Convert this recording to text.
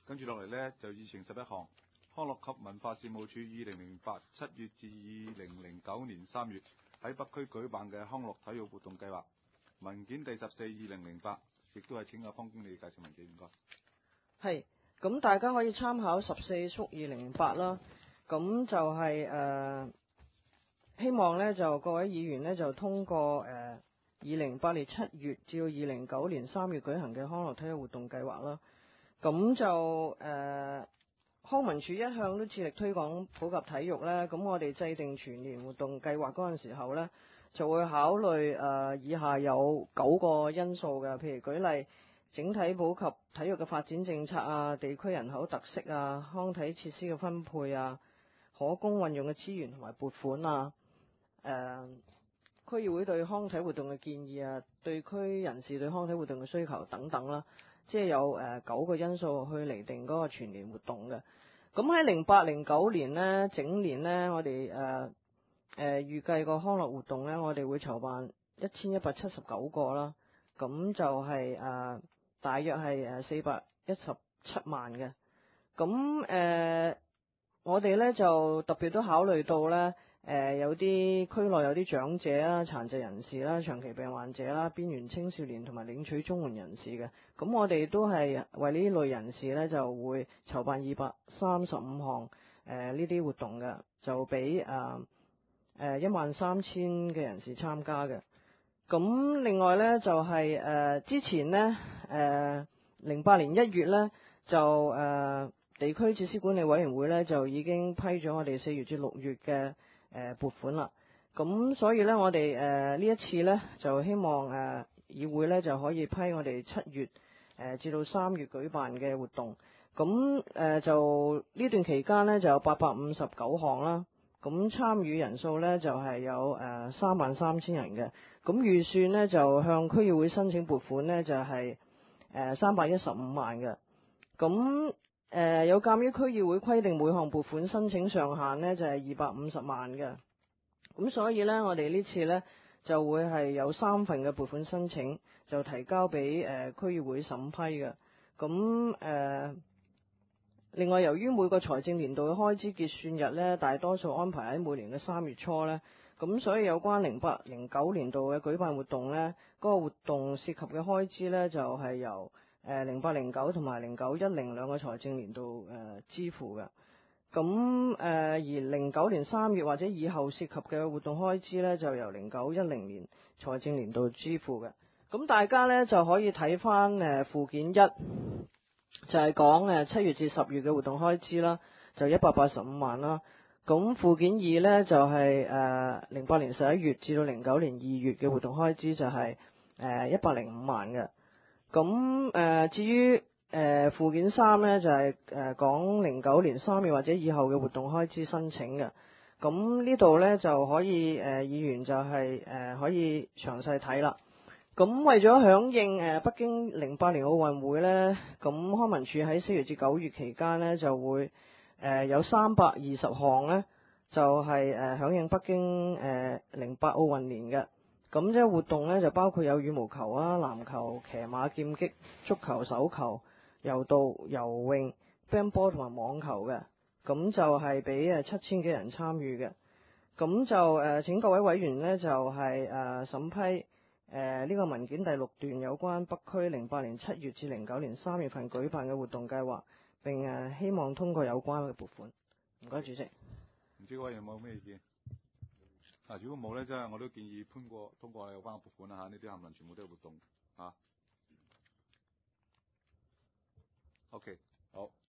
跟住落嚟呢，就議程11項，康樂及文化事務處2008 7月至2009年3月喺北區舉辦嘅康樂體育活動計劃文件第14 2008，亦都係請阿方經理介紹文件，唔該。 係，咁大家可以參考14/2008啦。咁就係希望呢，就各位議員呢，就通過2008年7月至到2009年3月舉行嘅康樂體育活動計劃啦。咁就康文署一向都致力推廣普及體育咧，咁我哋制定全年活動計劃嗰陣時候咧，就會考慮以下有9個因素嘅，譬如舉例整體普及體育嘅發展政策啊、地區人口特色啊、康體設施嘅分配啊、可供運用嘅資源同埋撥款啊、區議會對康體活動嘅建議啊、對區人士對康體活動嘅需求等等啦，即係有9個因素去釐定嗰個全年活動嘅。咁喺08、09年呢，整年呢，我哋預計個康樂活動呢，我哋會籌辦1179個啦。咁就係大約係417萬嘅。咁我哋呢就特別都考慮到呢。有啲區內有啲長者啦、殘疾人士啦、長期病患者啦、邊緣青少年同埋領取綜援人士嘅，咁我哋都係為呢類人士呢，就會籌辦235項呢啲活動嘅，就俾13000嘅人士參加嘅。咁另外呢，就係之前呢08年1月呢，就地區設施管理委員會呢，就已經批咗我哋4月至6月嘅撥款啦。咁所以呢，我哋呢一次呢，就希望議會呢，就可以批我哋7月至到3月舉辦嘅活動。咁就呢段期間呢，就有859項啦。咁參與人數呢，就係有33000人嘅。咁預算呢，就向區議會申請撥款呢，就係315萬嘅。咁有鑑於區議會規定每項撥款申請上限呢，就係250萬嘅，咁所以呢，我哋呢次呢就會係有3份嘅撥款申請就提交俾區議會審批嘅。咁另外由於每個財政年度嘅開支結算日呢，大多數安排喺每年嘅3月初呢，咁所以有關08、09年度嘅舉辦活動呢，嗰個活動涉及嘅開支呢，就係由08、09同埋09、10兩個財政年度支付嘅。咁而09年3月或者以後涉及嘅活動開支呢，就由09、10年財政年度支付嘅。咁大家呢，就可以睇翻附件1，就係講7月至10月嘅活動開支啦，就185萬啦。咁附件2呢，就係08年11月至到09年2月嘅活動開支就係105萬嘅。咁至於附件3呢，就係講09年3月或者以後嘅活動開支申請嘅。咁呢度呢，就可以議員就係可以詳細睇啦。咁為咗響應北京08年奧運會呢，咁康文署喺4月至9月期間呢，就會有320項呢，就係響應北京08奧運年嘅。咁即係活動呢，就包括有羽毛球啊、籃球、騎馬、劍擊、足球、手球、柔道、游泳、乒乓波同埋網球嘅。咁就係俾7000幾人參與嘅。咁就請各位委員呢，就係審批呢個文件第6段有關北區08年7月至09年3月份舉辦嘅活動計劃，並希望通過有關嘅撥款。唔該，主席。 唔知各位有冇咩意見？如果冇呢，即係我都建議通過有關嘅撥款啦嚇，呢啲冚唪唥全部都係活動嚇。OK，好。